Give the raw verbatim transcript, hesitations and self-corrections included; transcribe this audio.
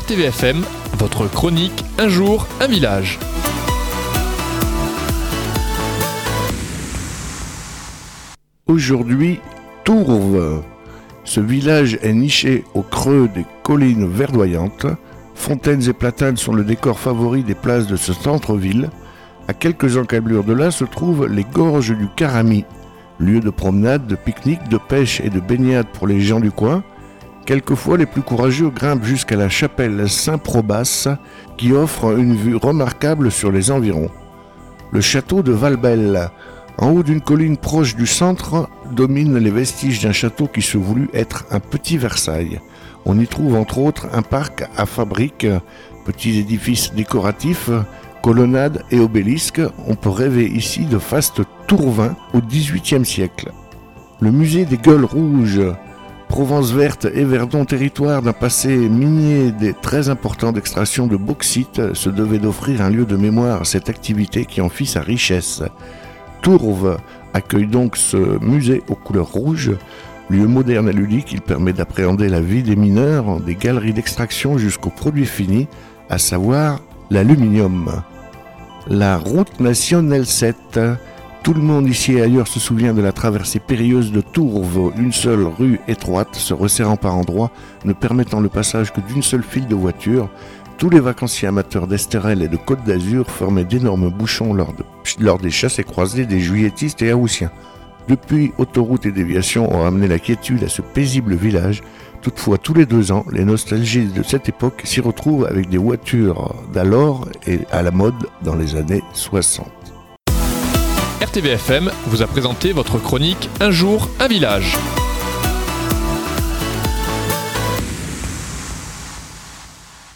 T V F M, votre chronique Un jour, un village. Aujourd'hui, Tourves. Ce village est niché au creux des collines verdoyantes. Fontaines et platanes sont le décor favori des places de ce centre-ville. À quelques encablures de là se trouvent les gorges du Caramy, lieu de promenade, de pique-nique, de pêche et de baignade pour les gens du coin. Quelquefois, les plus courageux grimpent jusqu'à la chapelle Saint-Probace, qui offre une vue remarquable sur les environs. Le château de Valbelle, en haut d'une colline proche du centre, domine les vestiges d'un château qui se voulut être un petit Versailles. On y trouve entre autres un parc à fabriques, petits édifices décoratifs, colonnades et obélisques. On peut rêver ici de fastes Tourvins au dix-huitième siècle. Le musée des Gueules Rouges, Provence verte et Verdon, territoire d'un passé minier des très important d'extraction de bauxite, se devait d'offrir un lieu de mémoire à cette activité qui en fit sa richesse. Tourves accueille donc ce musée aux couleurs rouges. Lieu moderne et ludique, il permet d'appréhender la vie des mineurs, des galeries d'extraction jusqu'aux produits finis, à savoir l'aluminium. La route nationale sept. Tout le monde ici et ailleurs se souvient de la traversée périlleuse de Tourves, une seule rue étroite se resserrant par endroits, ne permettant le passage que d'une seule file de voitures. Tous les vacanciers amateurs d'Esterel et de Côte d'Azur formaient d'énormes bouchons lors, de, lors des chassés croisés des juilletistes et haussiens. Depuis, autoroutes et déviations ont amené la quiétude à ce paisible village. Toutefois, tous les deux ans, les nostalgies de cette époque s'y retrouvent avec des voitures d'alors et à la mode dans les années soixante. R T V F M vous a présenté votre chronique Un jour, un village.